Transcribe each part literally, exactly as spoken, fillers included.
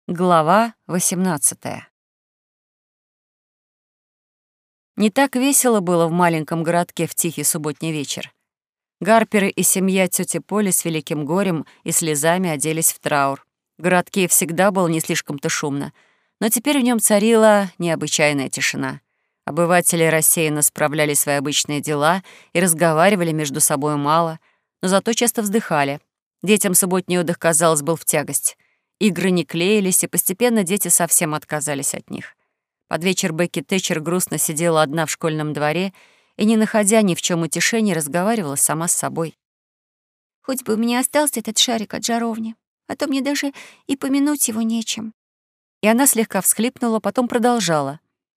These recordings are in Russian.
Глава восемнадцатая. Не так весело было в маленьком городке в тихий субботний вечер. Гарперы и семья тети Поли с великим горем и слезами оделись в траур. В городке всегда было не слишком-то шумно, но теперь в нем царила необычайная тишина. Обыватели рассеянно справляли свои обычные дела и разговаривали между собой мало, но зато часто вздыхали. Детям субботний отдых, казалось, был в тягость. Игры не клеились, и постепенно дети совсем отказались от них. Под вечер Бекки Тэтчер грустно сидела одна в школьном дворе и, не находя ни в чем утешения, разговаривала сама с собой. «Хоть бы у меня остался этот шарик от жаровни, а то мне даже и помянуть его нечем». И она слегка всхлипнула, потом продолжала.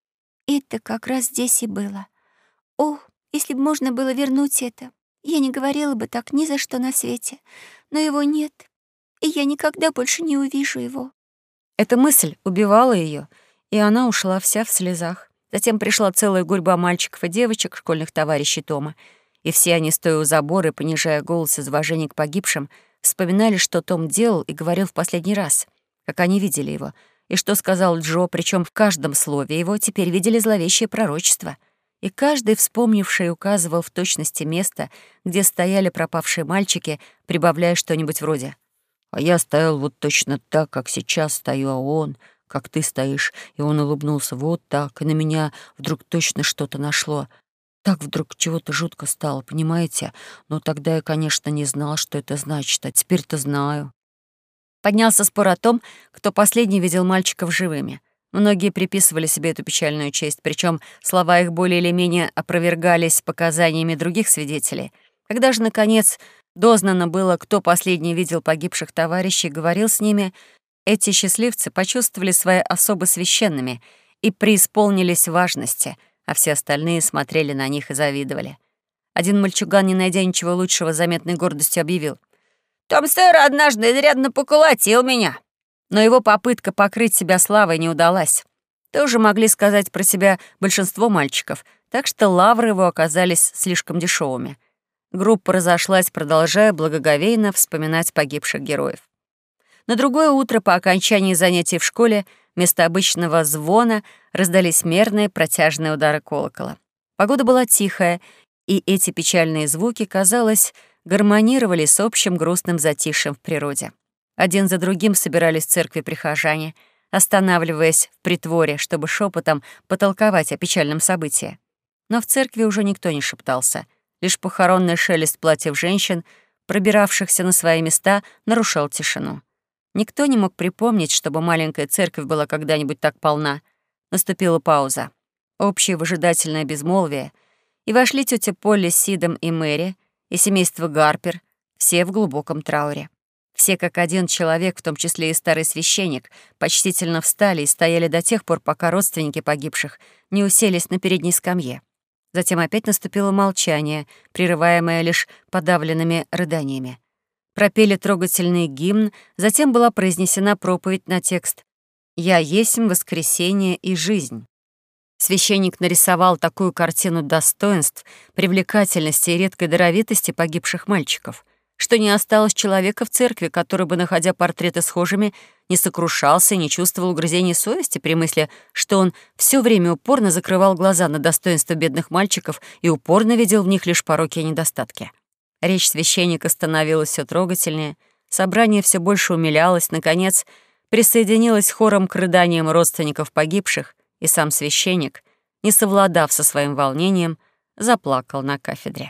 «Это как раз здесь и было. О, если бы можно было вернуть это, я не говорила бы так ни за что на свете, но его нет, и я никогда больше не увижу его». Эта мысль убивала ее, и она ушла вся в слезах. Затем пришла целая гурьба мальчиков и девочек, школьных товарищей Тома, и все они, стоя у забора и понижая голос из уважения к погибшим, вспоминали, что Том делал и говорил в последний раз, как они видели его, и что сказал Джо, причем в каждом слове его теперь видели зловещее пророчество. И каждый, вспомнивший, указывал в точности место, где стояли пропавшие мальчики, прибавляя что-нибудь вроде «А я стоял вот точно так, как сейчас стою, а он, как ты стоишь». И он улыбнулся вот так, и на меня вдруг точно что-то нашло. Так вдруг чего-то жутко стало, понимаете? Но тогда я, конечно, не знал, что это значит, а теперь-то знаю. Поднялся спор о том, кто последний видел мальчиков живыми. Многие приписывали себе эту печальную честь, причем слова их более или менее опровергались показаниями других свидетелей. Когда же, наконец, дознано было, кто последний видел погибших товарищей, говорил с ними, эти счастливцы почувствовали свои особо священными и преисполнились важности, а все остальные смотрели на них и завидовали. Один мальчуган, не найдя ничего лучшего, заметной гордостью объявил: «Том Сойер однажды изрядно поколотил меня». Но его попытка покрыть себя славой не удалась. Тоже могли сказать про себя большинство мальчиков, так что лавры его оказались слишком дешевыми. Группа разошлась, продолжая благоговейно вспоминать погибших героев. На другое утро по окончании занятий в школе вместо обычного звона раздались мерные протяжные удары колокола. Погода была тихая, и эти печальные звуки, казалось, гармонировали с общим грустным затишьем в природе. Один за другим собирались в церкви прихожане, останавливаясь в притворе, чтобы шепотом потолковать о печальном событии. Но в церкви уже никто не шептался. Лишь похоронный шелест платьев женщин, пробиравшихся на свои места, нарушал тишину. Никто не мог припомнить, чтобы маленькая церковь была когда-нибудь так полна. Наступила пауза. Общее выжидательное безмолвие. И вошли тетя Полли с Сидом и Мэри, и семейство Гарпер, все в глубоком трауре. Все как один человек, в том числе и старый священник, почтительно встали и стояли до тех пор, пока родственники погибших не уселись на передней скамье. Затем опять наступило молчание, прерываемое лишь подавленными рыданиями. Пропели трогательный гимн, затем была произнесена проповедь на текст «Я есмь воскресение и жизнь». Священник нарисовал такую картину достоинств, привлекательности и редкой даровитости погибших мальчиков, что не осталось человека в церкви, который бы, находя портреты схожими, не сокрушался и не чувствовал угрызений совести при мысли, что он все время упорно закрывал глаза на достоинства бедных мальчиков и упорно видел в них лишь пороки и недостатки. Речь священника становилась все трогательнее, собрание все больше умилялось, наконец, присоединилось хором к рыданиям родственников погибших, и сам священник, не совладав со своим волнением, заплакал на кафедре.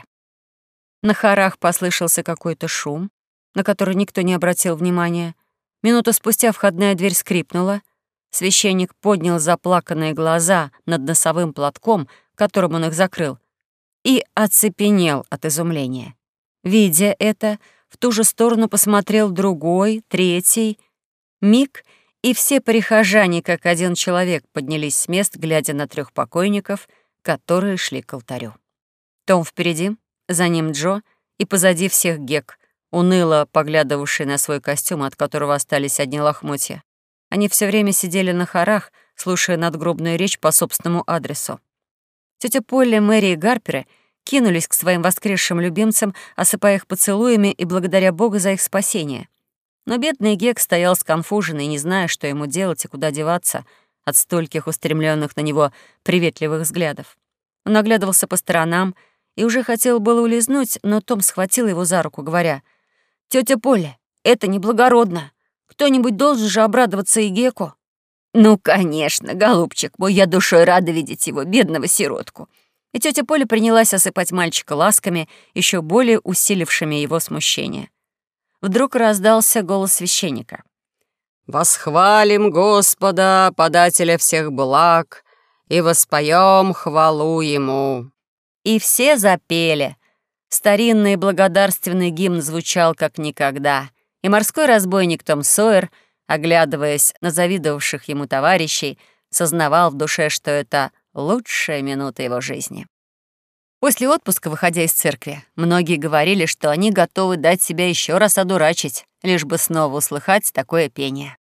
На хорах послышался какой-то шум, на который никто не обратил внимания. Минуту спустя входная дверь скрипнула. Священник поднял заплаканные глаза над носовым платком, которым он их закрыл, и оцепенел от изумления. Видя это, в ту же сторону посмотрел другой, третий. Миг, и все прихожане, как один человек, поднялись с мест, глядя на трех покойников, которые шли к алтарю. Том впереди, за ним Джо, и позади всех Гек, уныло поглядывавший на свой костюм, от которого остались одни лохмотья. Они все время сидели на хорах, слушая надгробную речь по собственному адресу. Тетя Полли, Мэри и Гарперы кинулись к своим воскресшим любимцам, осыпая их поцелуями и благодаря Богу за их спасение. Но бедный Гек стоял сконфуженный, не зная, что ему делать и куда деваться от стольких устремленных на него приветливых взглядов. Он оглядывался по сторонам и уже хотел было улизнуть, но Том схватил его за руку, говоря: «Тётя Поля, это неблагородно. Кто-нибудь должен же обрадоваться и Геку». «Ну, конечно, голубчик мой, я душой рада видеть его, бедного сиротку». И тётя Поля принялась осыпать мальчика ласками, еще более усилившими его смущение. Вдруг раздался голос священника. «Восхвалим Господа, подателя всех благ, и воспоем хвалу Ему». И все запели. Старинный благодарственный гимн звучал как никогда, и морской разбойник Том Сойер, оглядываясь на завидовавших ему товарищей, сознавал в душе, что это лучшая минута его жизни. После отпуска, выходя из церкви, многие говорили, что они готовы дать себя еще раз одурачить, лишь бы снова услыхать такое пение.